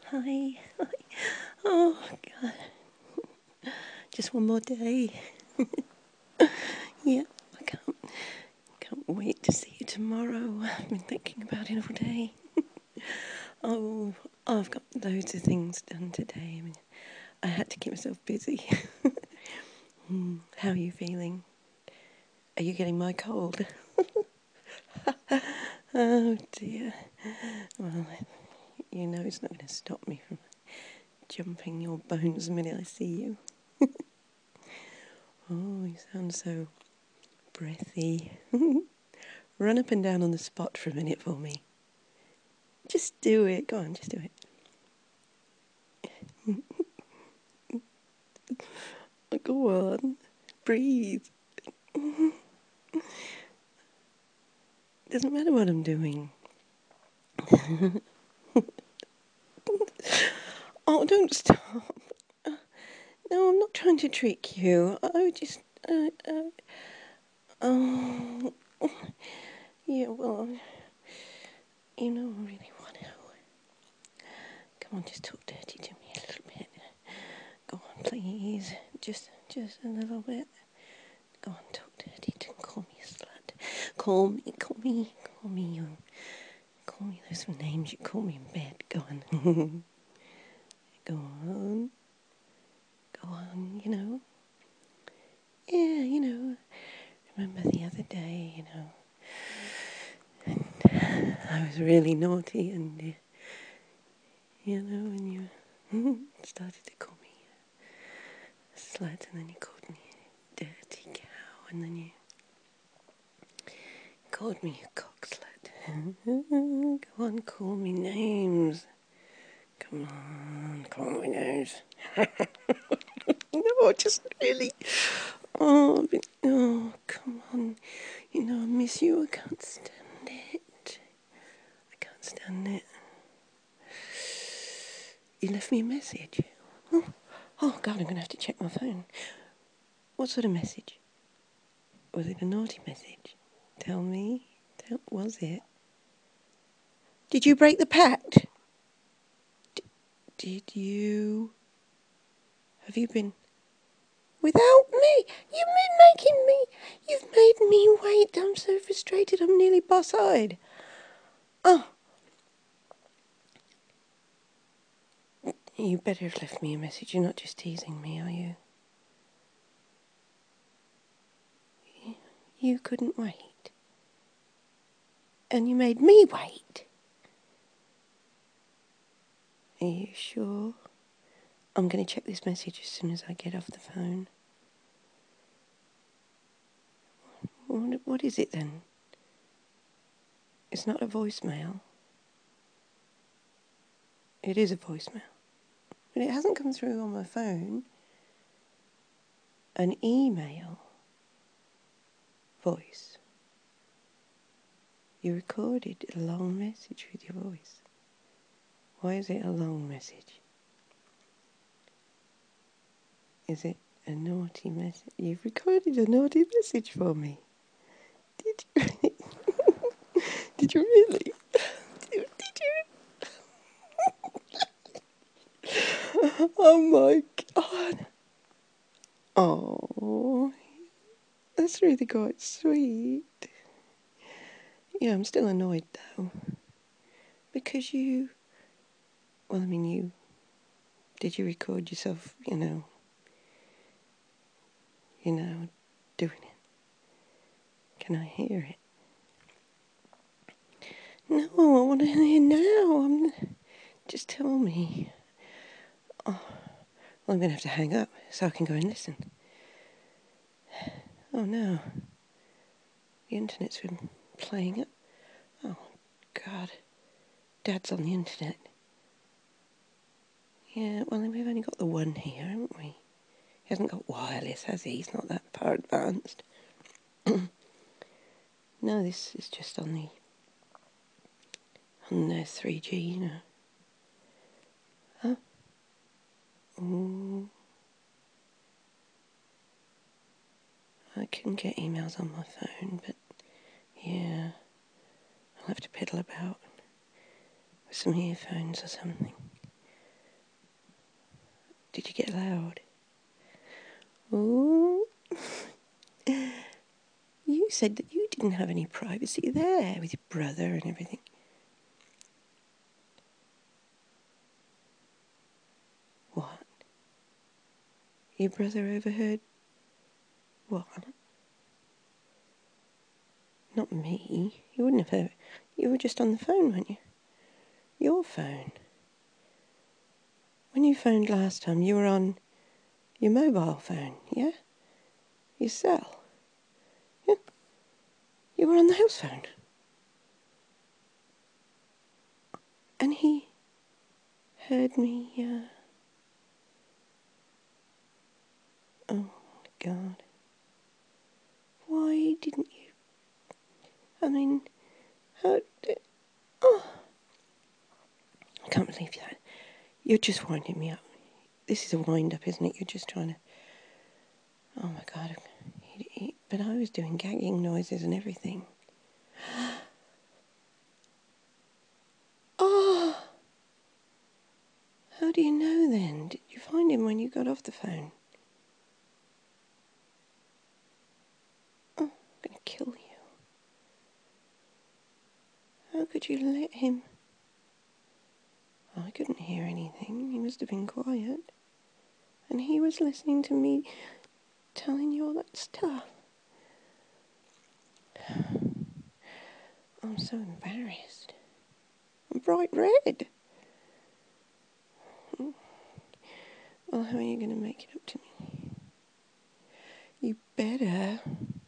Hi. Oh, God. Just one more day. Yeah, I can't wait to see you tomorrow. I've been thinking about it all day. Oh, I've got loads of things done today. I mean, I had to keep myself busy. How are you feeling? Are you getting my cold? Oh, dear. Well, you know it's not going to stop me from jumping your bones the minute I see you. Oh, you sound so breathy. Run up and down on the spot for a minute for me. Just do it. Go on, just do it. Go on. Breathe. Doesn't matter what I'm doing. Oh, don't stop. No, I'm not trying to trick you. I just... oh... Yeah, well... You know I really want to. Come on, just talk dirty to me a little bit. Go on, please. Just a little bit. Go on, talk dirty. Call me a slut. Call me those names you call me in bed. Go on. Go on. Go on, you know. Yeah, you know. Remember the other day, and I was really naughty and, you know, and you started to call me a slut, and then you called me a dirty cow, and then you called me a cock slut. Go on, call me names. Come on, call me names. No, just really. Oh, come on. You know, I miss you. I can't stand it. I can't stand it. You left me a message. Oh, God, I'm going to have to check my phone. What sort of message? Was it a naughty message? Tell me. Was it? Did you break the pact? Did you? Have you been... Without me? You've made me wait. I'm so frustrated. I'm nearly boss-eyed. Oh. You better have left me a message. You're not just teasing me, are you? You couldn't wait. And you made me wait. Are you sure? I'm going to check this message as soon as I get off the phone. What is it then? It's not a voicemail. It is a voicemail. But it hasn't come through on my phone. An email. Voice. You recorded a long message with your voice. Why is it a long message? Is it a naughty message? You've recorded a naughty message for me. Did you really? Did you really? Did you? Oh my God. Oh, that's really quite sweet. Yeah, I'm still annoyed though. Because did you record yourself, doing it? Can I hear it? No, I want to hear now. Just tell me. Oh, well, I'm going to have to hang up so I can go and listen. Oh no. The internet's been playing it. Oh, God. Dad's on the internet. Yeah, well, we've only got the one here, haven't we? He hasn't got wireless, has he? He's not that far advanced. No, this is just on the 3G, you know. Huh? Ooh. I can get emails on my phone, but yeah, I'll have to piddle about with some earphones or something. Did you get loud? Oh, you said that you didn't have any privacy there with your brother and everything. What? Your brother overheard? What? Not me. You wouldn't have heard. You were just on the phone, weren't you? Your phone. When you phoned last time, you were on your mobile phone, yeah? Your cell. Yeah. You were on the house phone. And he heard me, oh, God. Why didn't you? I mean, how did... Oh, I can't believe that. You're just winding me up. This is a wind-up, isn't it? You're just trying to... Oh, my God. But I was doing gagging noises and everything. Oh! How do you know then? Did you find him when you got off the phone? Oh, I'm going to kill you. How could you let him... I couldn't hear anything. He must have been quiet. And he was listening to me telling you all that stuff. I'm so embarrassed. I'm bright red. Well, how are you going to make it up to me? You better.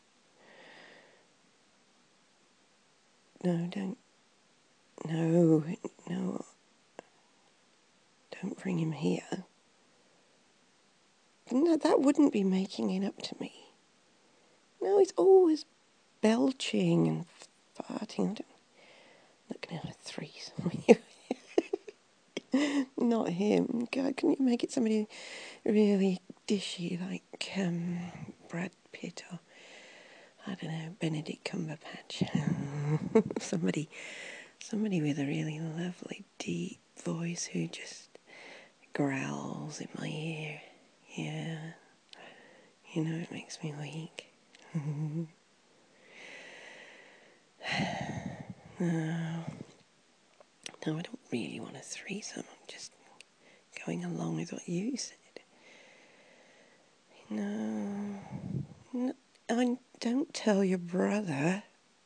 No, don't. No. Don't bring him here. No, that wouldn't be making it up to me. No, he's always belching and farting. I'm not going to have a threesome with you. Not him. God, couldn't you make it somebody really dishy like Brad Pitt or, I don't know, Benedict Cumberbatch? somebody with a really lovely deep voice who just growls in my ear. Yeah. You know, it makes me weak. No, I don't really want a threesome. I'm just going along with what you said. No, don't tell your brother.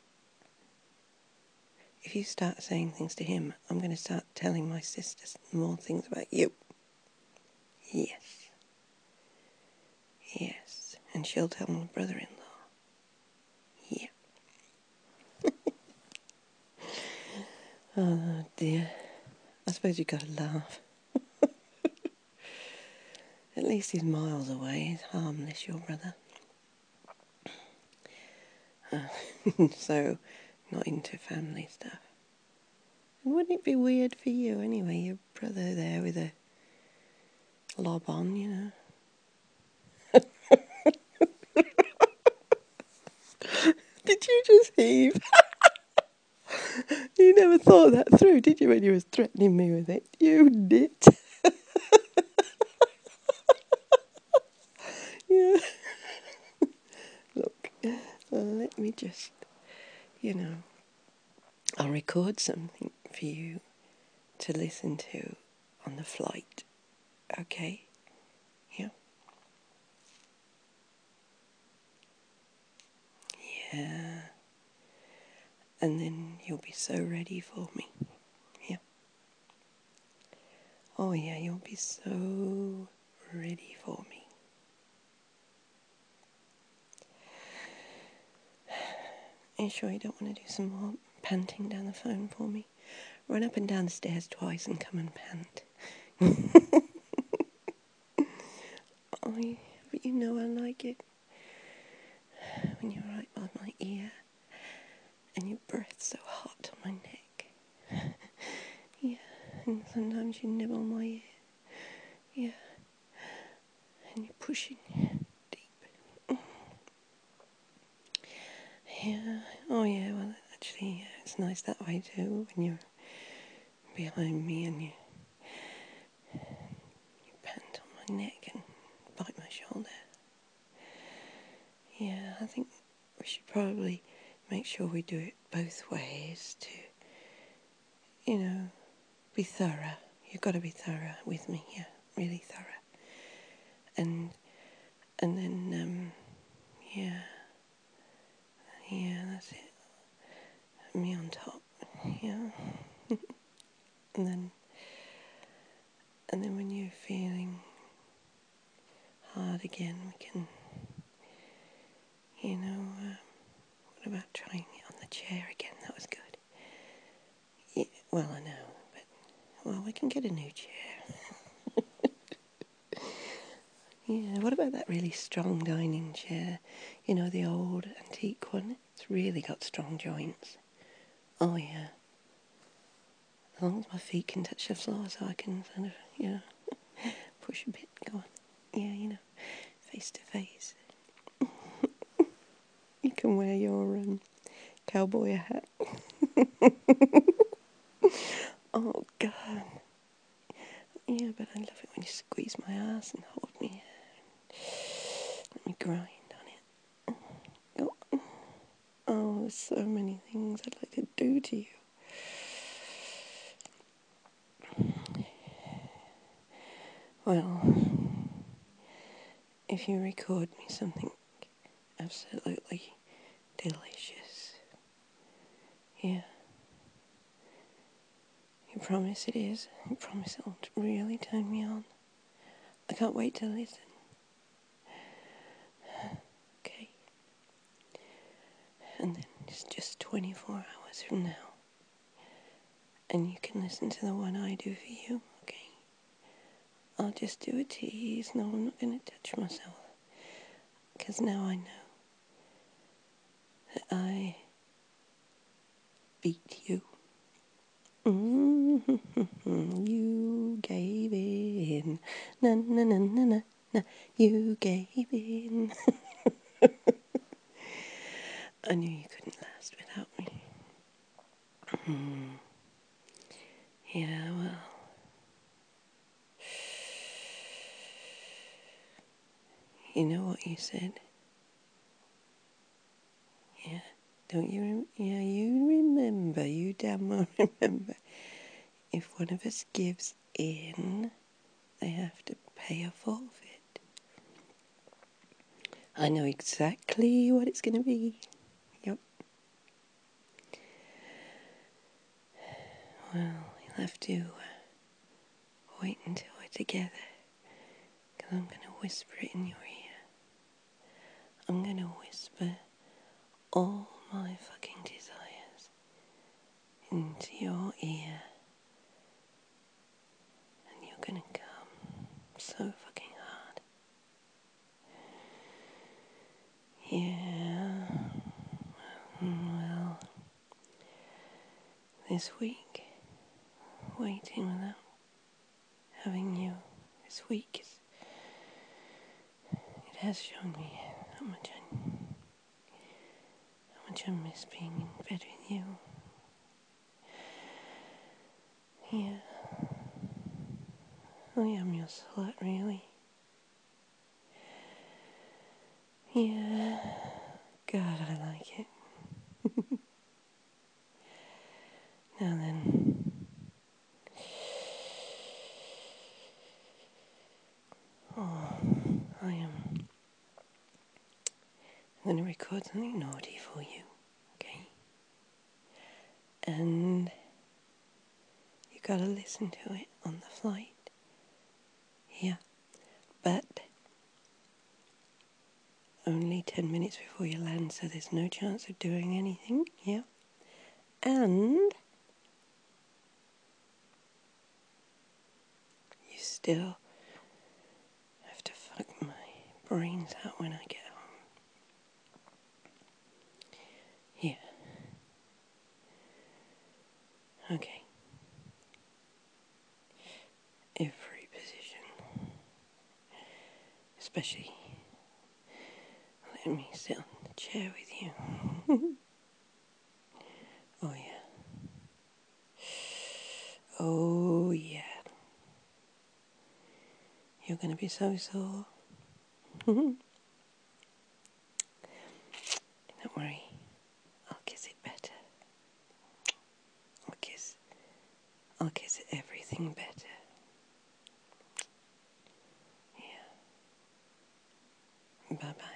If you start saying things to him, I'm going to start telling my sisters more things about you. Yes. Yes. And she'll tell my brother-in-law. Yeah. Oh, dear. I suppose you've got to laugh. At least he's miles away. He's harmless, your brother. So, not into family stuff. And wouldn't it be weird for you anyway, your brother there with a lob on, you know? Did you just heave? You never thought that through, did you, when you was threatening me with it? You did. Yeah. Look, let me just, I'll record something for you to listen to on the flight. Okay? Yeah. Yeah. And then you'll be so ready for me. Yeah. Oh yeah, you'll be so ready for me. Are you sure you don't want to do some more panting down the phone for me? Run up and down the stairs twice and come and pant. Oh, but you know I like it when you're right by my ear and your breath's so hot on my neck. Yeah, and sometimes you nibble my ear. Yeah, and you're pushing deep. Yeah, oh yeah, well actually, yeah, it's nice that way too, when you're behind me and you pant on my neck and bite my shoulder. Yeah, I think we should probably make sure we do it both ways to, be thorough. You've got to be thorough with me, yeah, really thorough. And then, yeah, that's it. Me on top, yeah. and then when you're feeling hard again, we can, what about trying it on the chair again? That was good. Yeah, well, I know, but, we can get a new chair. Yeah, what about that really strong dining chair? The old antique one? It's really got strong joints. Oh, yeah. As long as my feet can touch the floor so I can sort of, push a bit. Go on. Yeah, face to face. You can wear your cowboy hat. Oh, God. Yeah, but I love it when you squeeze my ass and hold me let me grind on it. Oh, there's so many things I'd like to do to you. Well, if you record me something absolutely delicious, yeah, you promise it is? You promise it'll really turn me on? I can't wait to listen. Okay. And then it's just 24 hours from now. And you can listen to the one I do for you, okay? I'll just do a tease. No, I'm not going to touch myself. Because now I know that I beat you. You gave in. Na na na na na na. You gave in. I knew you couldn't last without me. Yeah, well. You know what you said? Yeah. Don't you? Yeah, you remember. You damn well remember. If one of us gives in, they have to pay a forfeit. I know exactly what it's going to be. Yep. Well, you'll have to wait until we're together, because I'm going to whisper it in your ear. I'm going to whisper all my fucking desires into your ear, and you're going to come so fucking hard. Yeah. Well, this week, waiting without having you, this week, it has shown me how much I miss being in bed with you. Yeah. I am your slut, really. Yeah. God, I like it. Now then. Oh, I'm going to record something naughty for you, okay? And you gotta listen to it on the flight. Yeah. But only 10 minutes before you land, so there's no chance of doing anything, yeah? And you still have to fuck my brains out when I get home. Yeah. Okay. Every position. Especially let me sit on the chair with you. Oh yeah. Oh yeah. You're going to be so sore. Don't worry. I'll kiss it better. I'll kiss it everything better. Yeah. Bye-bye.